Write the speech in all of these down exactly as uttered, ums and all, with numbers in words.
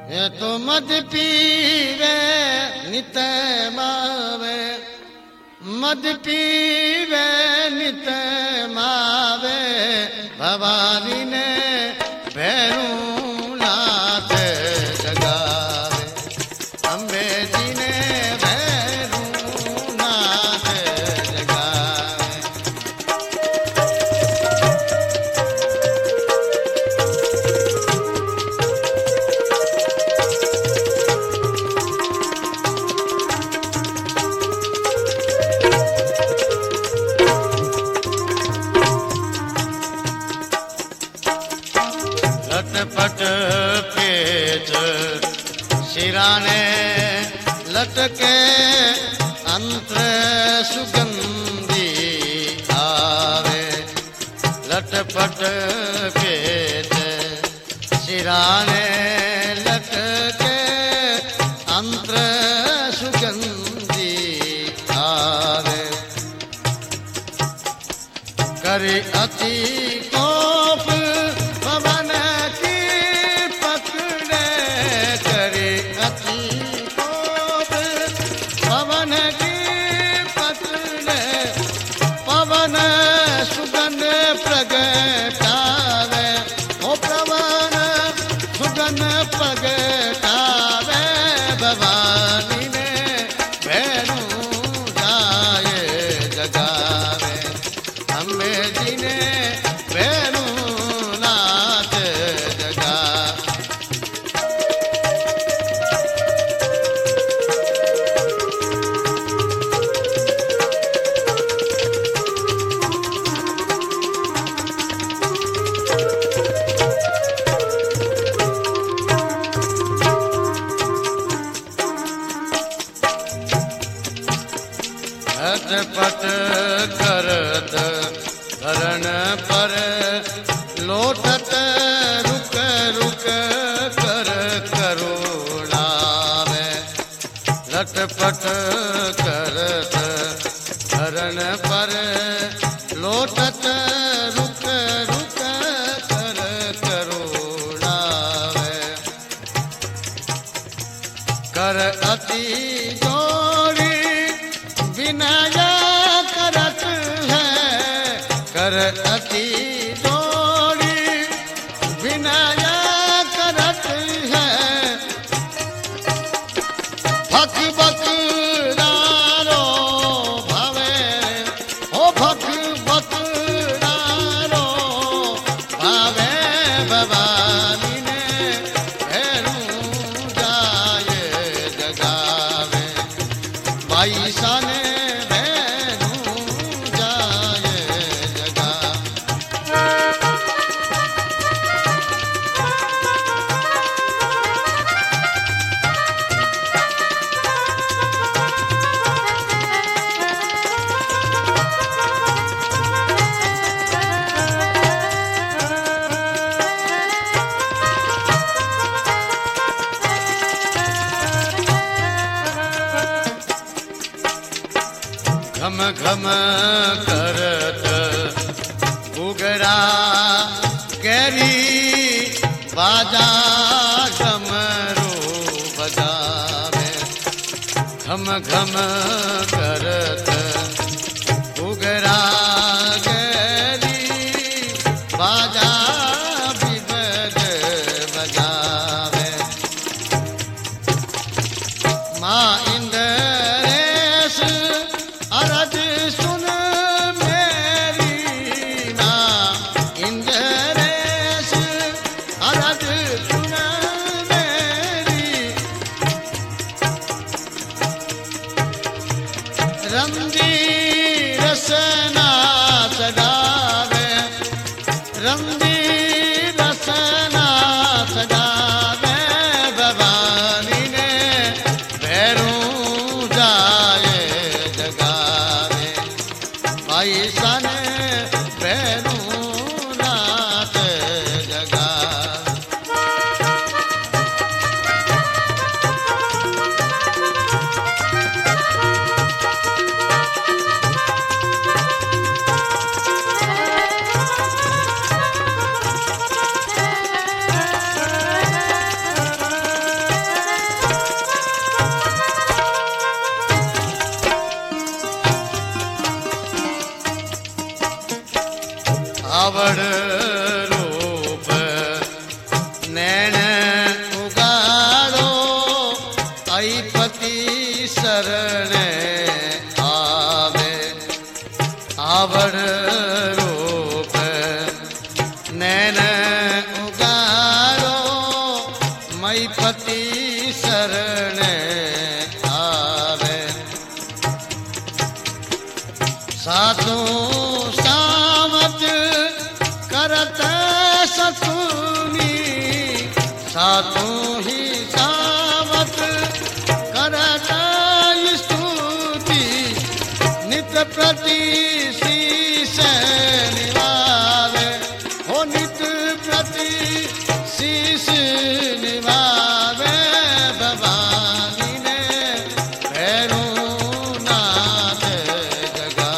ये तो मद पीवे नित मावे, मद पीवे नित मावे, भवानी ने भैरू नाथ जगावे, अम्बे जी ने भैरू नाथ जगावे। लटपट पेच शिराने लटके अंतर सुगंधी आवे, लटपट पेच शिराने लटके अंतर सुगंधी आवे, करे अति कोप पवन की पकड़े, करे अति कोप पवन की पकड़े, पवन सुगंध प्रगटावे, ओ पवन सुगंध प्रगटावे, भवानी ने भैरू जाए जगावे, अम्बे जी ने भैरू नाथ जगा। झटपट करत धरण पर लोटत रुक रुक कर करुणावे, लटपट करत धरण पर लोटत रुक रुक कर करुणावे, कर अति जोड़ी विनय करत है, कर अति जोड़ी विनय करत है, भक भक रारो भावे, ओ भक भक रारो भावे, भवानी ने भैरू जाए जगावे, बाई साने घम घम करत उगरा कैरी बाजा घमरू बजावे, घम घम करत उगरा कैरी बाजा बिबज बजावे, माँ इंद्रेश अरज सुन मेरी, माँ इंद्रेश अरज सुन मेरी, रंगी रसना सदावे, रंगी रसना सदावे, भवानी ने भैरू जाए जगावे, भाई साने भैरू नाथ जगा। आवड़ रूप नैन उगाड़ो अईपति शरण आवे आवड़ रूप नैन उगाड़ो मईपति शरण आवे साधु सावत करत सतुनी साधु ही सावत करत स्तुति नित प्रति शीश निभावे हो नित प्रति शीश निभावे भवानी ने भैरू नाथ जगा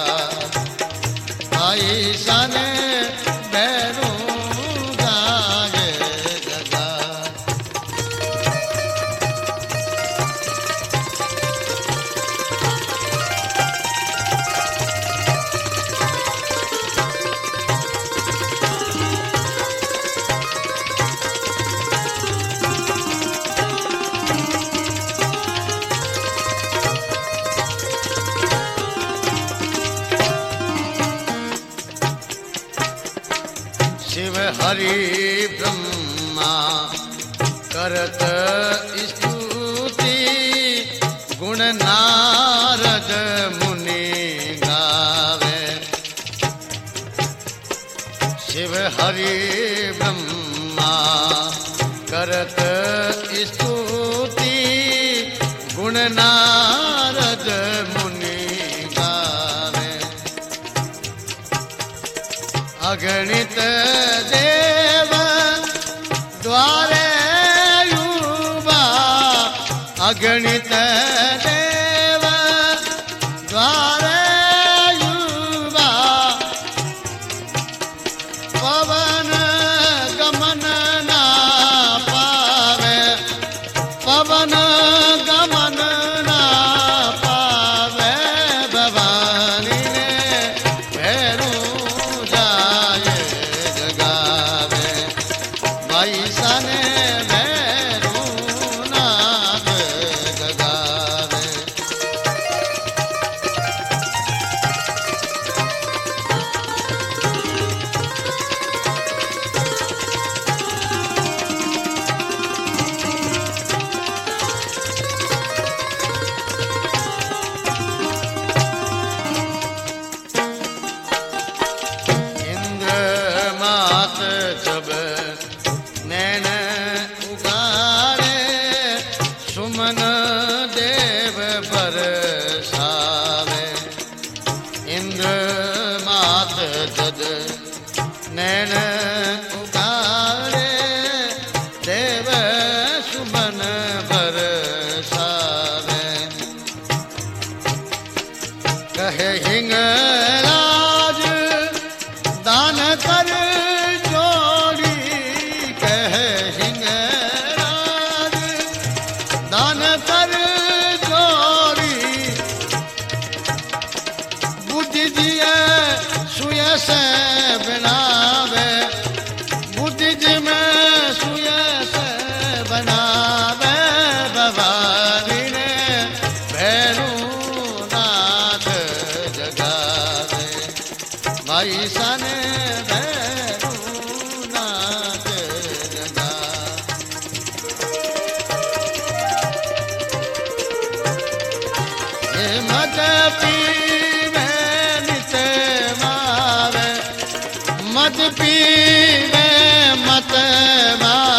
आई सन भैरू गाये जगा शिव हरि ब्रह्मा करत स्तुति गुण नारद मुनि गावे शिव हरि ब्रह्मा करत स्तुति गुण नारद मुनि गावे अगणित देव द्वारे युवा अगणित देव द्वारे युवा पवन गमन ना पावे पवन गमन ना पावे भवानी ने भैरू जाए जगावे भाई सने भैरू नाथ जगावे इंद्र मात जब नैन उगाड़े सुमन देव बरसावे इंद्र मात जद नैन उगाड़े देव सुमन बरसावे कहे हिंगराज दान कर जोड़ी कहे हिंगराज दान कर जोड़ी बुद्धि दिए सुय से बनावे बुद्धि जी में सुय से बनावे भवानी ने भैरू नाथ जगावे भाई सने भैरू नाथ जगा ये मत पीवे नित मावे मत पीवे मत मावे